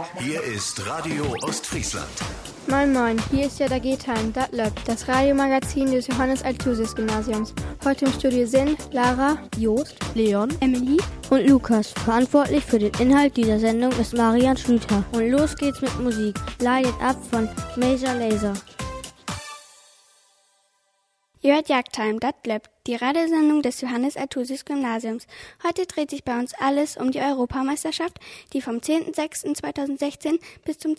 Hier ist Radio Ostfriesland. Moin Moin, hier ist ja der G-Time, das läuft, das Radiomagazin des Johannes-Althusis-Gymnasiums. Heute im Studio sind Lara, Jost, Leon, Emily und Lukas. Verantwortlich für den Inhalt dieser Sendung ist Marian Schlüter. Und los geht's mit Musik. Light It Up von Major Lazer. Ihr hört Jagdtime, das bleibt die Radiosendung des Johannes-Althusis-Gymnasiums. Heute dreht sich bei uns alles um die Europameisterschaft, die vom 10.06.2016 bis zum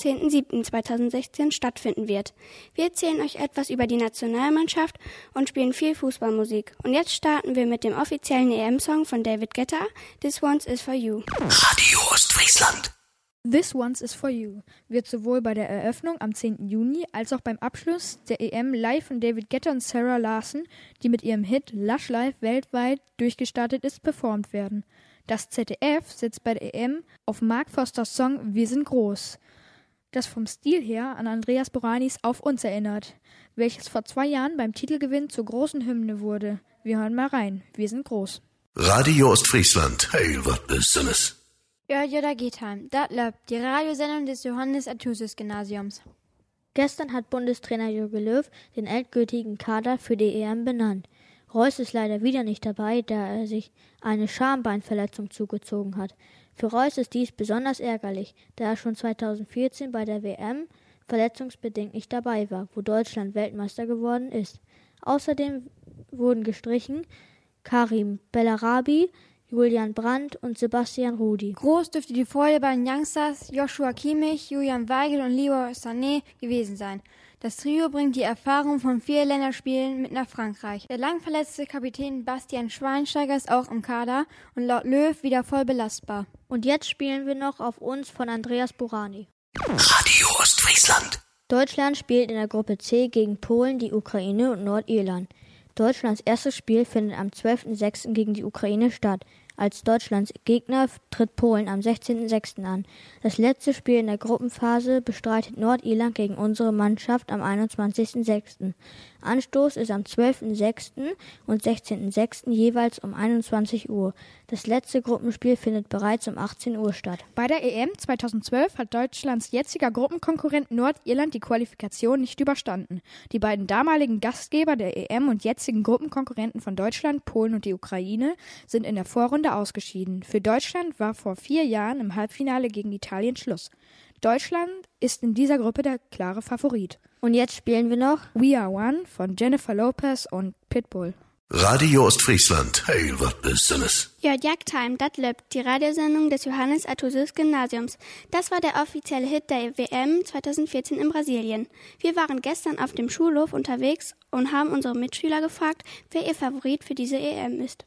10.07.2016 stattfinden wird. Wir erzählen euch etwas über die Nationalmannschaft und spielen viel Fußballmusik. Und jetzt starten wir mit dem offiziellen EM-Song von David Guetta, This One's Is For You. Radio Ostfriesland. This One's Is For You wird sowohl bei der Eröffnung am 10. Juni als auch beim Abschluss der EM live von David Guetta und Sarah Larson, die mit ihrem Hit Lush Life weltweit durchgestartet ist, performt werden. Das ZDF setzt bei der EM auf Mark Forsters Song Wir sind groß, das vom Stil her an Andreas Boranis Auf uns erinnert, welches vor 2 Jahren beim Titelgewinn zur großen Hymne wurde. Wir hören mal rein. Wir sind groß. Radio Ostfriesland. Hey, was Besonderes. Ja, der G-Time, das läuft, die Radiosendung des Johannes-Althusis-Gymnasiums. Gestern hat Bundestrainer Jogi Löw den endgültigen Kader für die EM benannt. Reus ist leider wieder nicht dabei, da er sich eine Schambeinverletzung zugezogen hat. Für Reus ist dies besonders ärgerlich, da er schon 2014 bei der WM verletzungsbedingt nicht dabei war, wo Deutschland Weltmeister geworden ist. Außerdem wurden gestrichen Karim Bellarabi, Julian Brandt und Sebastian Rudi. Groß dürfte die Freude bei den Youngsters Joshua Kimmich, Julian Weigel und Leroy Sané gewesen sein. Das Trio bringt die Erfahrung von 4 Länderspielen mit nach Frankreich. Der lang verletzte Kapitän Bastian Schweinsteiger ist auch im Kader und laut Löw wieder voll belastbar. Und jetzt spielen wir noch Auf uns von Andreas Borani. Radio Ostfriesland. Deutschland spielt in der Gruppe C gegen Polen, die Ukraine und Nordirland. Deutschlands erstes Spiel findet am 12.06. gegen die Ukraine statt. Als Deutschlands Gegner tritt Polen am 16.06. an. Das letzte Spiel in der Gruppenphase bestreitet Nordirland gegen unsere Mannschaft am 21.06. Anstoß ist am 12.06. und 16.06. jeweils um 21 Uhr. Das letzte Gruppenspiel findet bereits um 18 Uhr statt. Bei der EM 2012 hat Deutschlands jetziger Gruppenkonkurrent Nordirland die Qualifikation nicht überstanden. Die beiden damaligen Gastgeber der EM und jetzigen Gruppenkonkurrenten von Deutschland, Polen und die Ukraine sind in der Vorrunde ausgeschieden. Für Deutschland war vor 4 Jahren im Halbfinale gegen Italien Schluss. Deutschland ist in dieser Gruppe der klare Favorit. Und jetzt spielen wir noch We Are One von Jennifer Lopez und Pitbull. Radio Ostfriesland. Hey, was Besonderes. Ja, Jagdtime, das läuft, die Radiosendung des Johannes-Althusis-Gymnasiums. Das war der offizielle Hit der WM 2014 in Brasilien. Wir waren gestern auf dem Schulhof unterwegs und haben unsere Mitschüler gefragt, wer ihr Favorit für diese EM ist.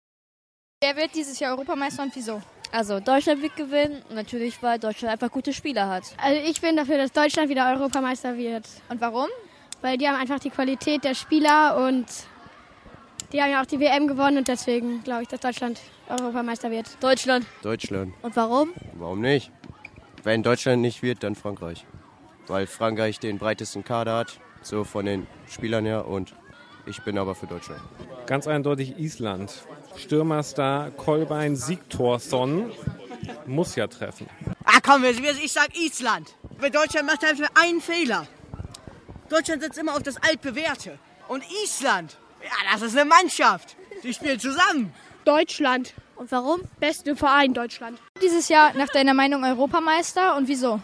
Wer wird dieses Jahr Europameister und wieso? Also Deutschland wird gewinnen, natürlich, weil Deutschland einfach gute Spieler hat. Also ich bin dafür, dass Deutschland wieder Europameister wird. Und warum? Weil die haben einfach die Qualität der Spieler und die haben ja auch die WM gewonnen und deswegen glaube ich, dass Deutschland Europameister wird. Deutschland. Und warum? Warum nicht? Wenn Deutschland nicht wird, dann Frankreich. Weil Frankreich den breitesten Kader hat, so von den Spielern her, und ich bin aber für Deutschland. Ganz eindeutig Island. Stürmerstar Kolbein Sigthorsson muss ja treffen. Komm, ich sag Island. Weil Deutschland macht einfach einen Fehler. Deutschland setzt immer auf das Altbewährte. Und Island, ja, das ist eine Mannschaft. Die spielen zusammen. Deutschland. Und warum? Beste Verein Deutschland. Dieses Jahr nach deiner Meinung Europameister und wieso?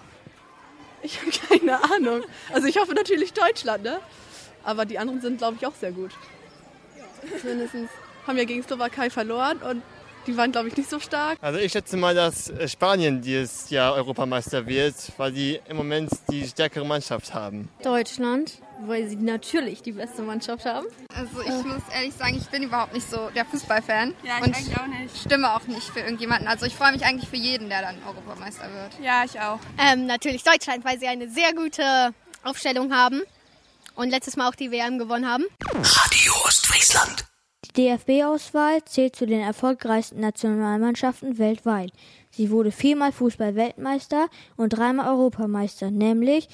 Ich habe keine Ahnung. Also ich hoffe natürlich Deutschland, ne? Aber die anderen sind, glaube ich, auch sehr gut. Zumindest haben ja gegen Slowakei verloren und die waren, glaube ich, nicht so stark. Also ich schätze mal, dass Spanien dieses Jahr Europameister wird, weil die im Moment die stärkere Mannschaft haben. Deutschland, weil sie natürlich die beste Mannschaft haben. Also ich muss ehrlich sagen, ich bin überhaupt nicht so der Fußballfan. Ja, ich und eigentlich auch nicht. Stimme auch nicht für irgendjemanden. Also ich freue mich eigentlich für jeden, der dann Europameister wird. Ja, ich auch. Natürlich Deutschland, weil sie eine sehr gute Aufstellung haben und letztes Mal auch die WM gewonnen haben. Radio Ostfriesland. Die DFB-Auswahl zählt zu den erfolgreichsten Nationalmannschaften weltweit. Sie wurde 4-mal Fußball-Weltmeister und 3-mal Europameister, nämlich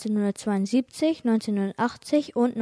1972, 1980 und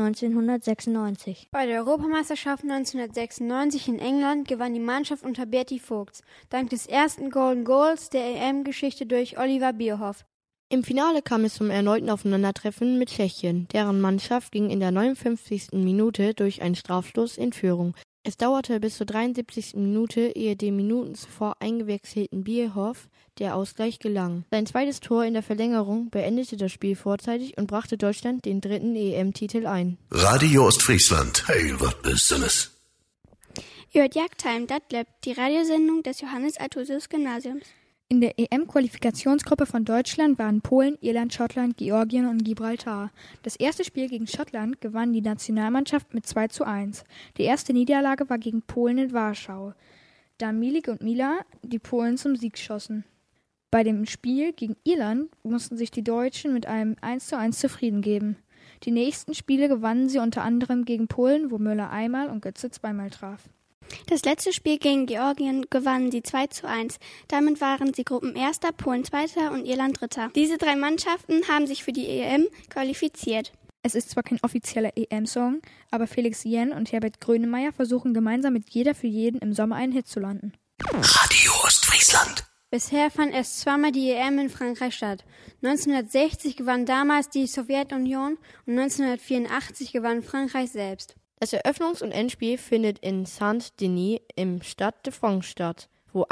1996. Bei der Europameisterschaft 1996 in England gewann die Mannschaft unter Berti Vogts, dank des ersten Golden Goals der EM-Geschichte durch Oliver Bierhoff. Im Finale kam es zum erneuten Aufeinandertreffen mit Tschechien. Deren Mannschaft ging in der 59. Minute durch einen Strafstoß in Führung. Es dauerte bis zur 73. Minute, ehe dem Minuten zuvor eingewechselten Bierhoff der Ausgleich gelang. Sein zweites Tor in der Verlängerung beendete das Spiel vorzeitig und brachte Deutschland den 3. EM-Titel ein. Radio Ostfriesland, heil wat Besonderes. Ihr hört Jagdtime, das bleibt die Radiosendung des Johannes-Althusius-Gymnasiums. In der EM-Qualifikationsgruppe von Deutschland waren Polen, Irland, Schottland, Georgien und Gibraltar. Das erste Spiel gegen Schottland gewann die Nationalmannschaft mit 2:1. Die erste Niederlage war gegen Polen in Warschau, da Milik und Mila die Polen zum Sieg schossen. Bei dem Spiel gegen Irland mussten sich die Deutschen mit einem 1:1 zufrieden geben. Die nächsten Spiele gewannen sie unter anderem gegen Polen, wo Müller einmal und Götze zweimal traf. Das letzte Spiel gegen Georgien gewannen sie 2:1. Damit waren sie Gruppenerster, Polen Zweiter und Irland Dritter. Diese 3 Mannschaften haben sich für die EM qualifiziert. Es ist zwar kein offizieller EM-Song, aber Felix Jen und Herbert Grönemeyer versuchen gemeinsam mit Jeder für jeden im Sommer einen Hit zu landen. Radio Ostfriesland. Bisher fand erst zweimal die EM in Frankreich statt. 1960 gewann damals die Sowjetunion und 1984 gewann Frankreich selbst. Das Eröffnungs- und Endspiel findet in Saint-Denis im Stade de France statt, wo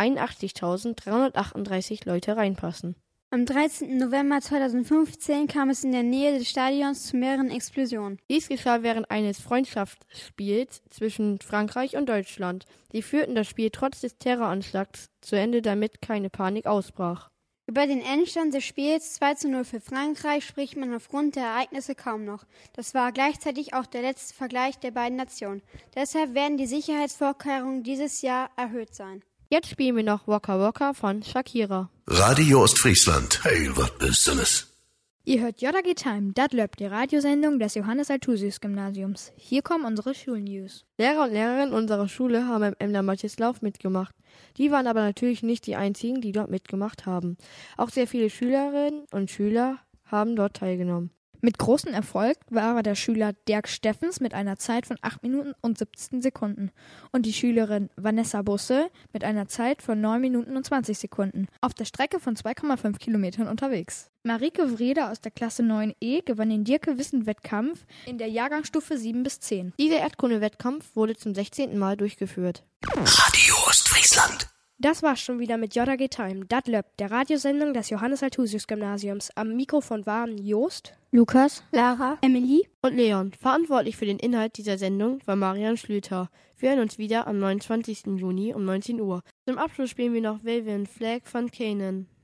81.338 Leute reinpassen. Am 13. November 2015 kam es in der Nähe des Stadions zu mehreren Explosionen. Dies geschah während eines Freundschaftsspiels zwischen Frankreich und Deutschland. Sie führten das Spiel trotz des Terroranschlags zu Ende, damit keine Panik ausbrach. Über den Endstand des Spiels 2:0 für Frankreich spricht man aufgrund der Ereignisse kaum noch. Das war gleichzeitig auch der letzte Vergleich der beiden Nationen. Deshalb werden die Sicherheitsvorkehrungen dieses Jahr erhöht sein. Jetzt spielen wir noch Waka Waka von Shakira. Radio Ostfriesland, heil wat Besonderes. Ihr hört JG Time, dat löbt die Radiosendung des Johannes-Althusius-Gymnasiums. Hier kommen unsere Schulnews. Lehrer und Lehrerinnen unserer Schule haben im Emder Matjeslauf mitgemacht. Die waren aber natürlich nicht die einzigen, die dort mitgemacht haben. Auch sehr viele Schülerinnen und Schüler haben dort teilgenommen. Mit großem Erfolg war der Schüler Dirk Steffens mit einer Zeit von 8 Minuten und 17 Sekunden und die Schülerin Vanessa Busse mit einer Zeit von 9 Minuten und 20 Sekunden auf der Strecke von 2,5 Kilometern unterwegs. Marike Wrede aus der Klasse 9e gewann den Dirke-Wissen-Wettkampf in der Jahrgangsstufe 7 bis 10. Dieser Erdkunde-Wettkampf wurde zum 16. Mal durchgeführt. Radio Ostfriesland. Das war's schon wieder mit JG Time, dat löbt, der Radiosendung des Johannes-Althusius-Gymnasiums. Am Mikrofon waren Jost, Lukas, Lara, Emily und Leon. Verantwortlich für den Inhalt dieser Sendung war Marian Schlüter. Wir hören uns wieder am 29. Juni um 19 Uhr. Zum Abschluss spielen wir noch Waving Flag von Canaan.